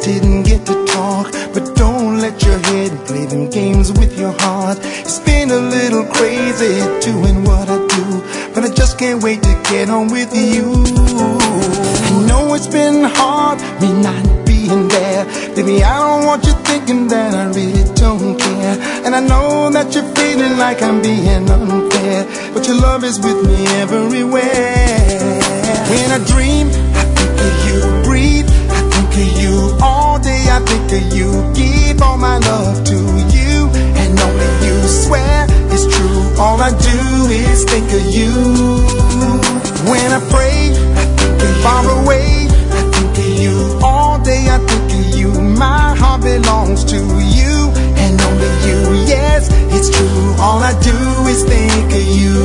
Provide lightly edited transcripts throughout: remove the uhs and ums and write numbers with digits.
didn't get to talk, but don't let your head play them games with your heart. It's been a little crazy doing what I do, but I just can't wait to get on with you. I know it's been hard, me not being there. Baby, I don't want you thinking that I really don't care. And I know that you're feeling like I'm being unfair, but your love is with me everywhere. When I dream, I think of you. Breathe, I think of you. All day I think of you. Give all my love to you, and only you. Swear it's true, all I do is think of you. When I pray, I think of far away, I think of you. All day I think of you. My heart belongs to you, and only you. Yes, it's true, all I do is think of you.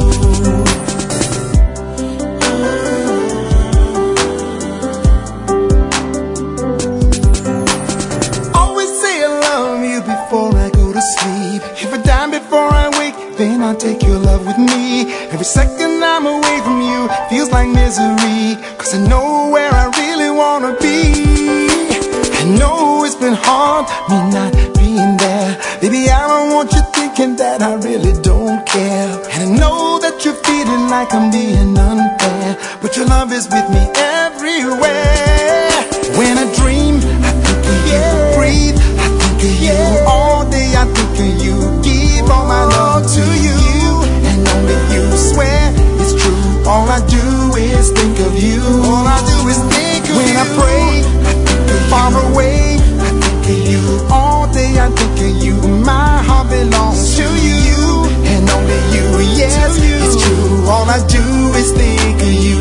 Before I go to sleep, if I die before I wake, then I'll take your love with me. Every second I'm away from you feels like misery, 'cause I know where I really wanna be. I know it's been hard, me not being there. Baby, I don't want you thinking that I really don't care. And I know that you're feeling like I'm being unfair, but your love is with me everywhere. When I dream, I think of you. Breathe, I think of you. All day I think of you. Give all my love to you, and only you. Swear it's true, all I do is think of you. All I do is think of you. When I pray, I think of far away, I think of you. All day I think of you. My heart belongs to you, and only you. Yes, it's true, all I do is think of you.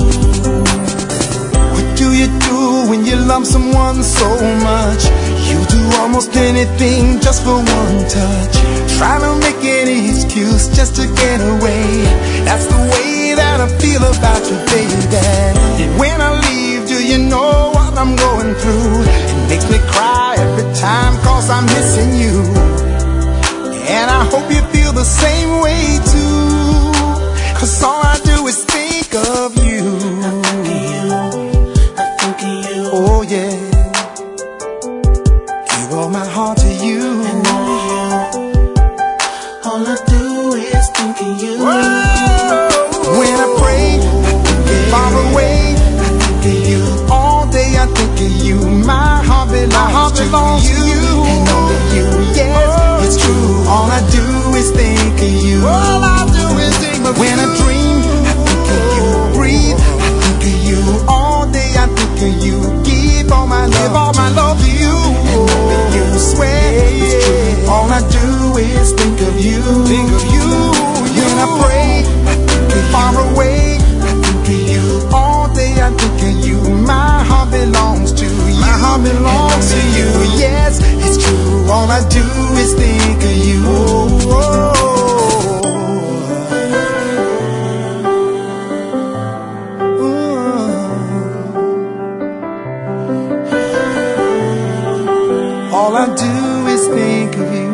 What do you do when you love someone so much? You do almost anything just for one touch. Try to make any excuse just to get away. That's the way that I feel about you, baby. When I leave, do you know what I'm going through? It makes me cry every time, 'cause I'm missing you. And I hope you feel the same way too, 'cause all I do is think of you. I think of you, I think of you. Oh yeah, all my heart to you, and only you. All I do is think of you. Whoa. When I pray, far away, I think of you. All day I think of you. My heart belongs to you, and only you. Yes, it's true. All I do is think of you. All I do is think of you. When I dream, I think of you. Breathe, I think of you. All day I think of you. Give all my love to you. Swear it's true, all I do is think of you. Think of you. When I pray, I think of far away, I think of you. All day I think of you. My heart belongs to you. My heart belongs to you. Yes, it's true, all I do is think of you. All I do is think of you.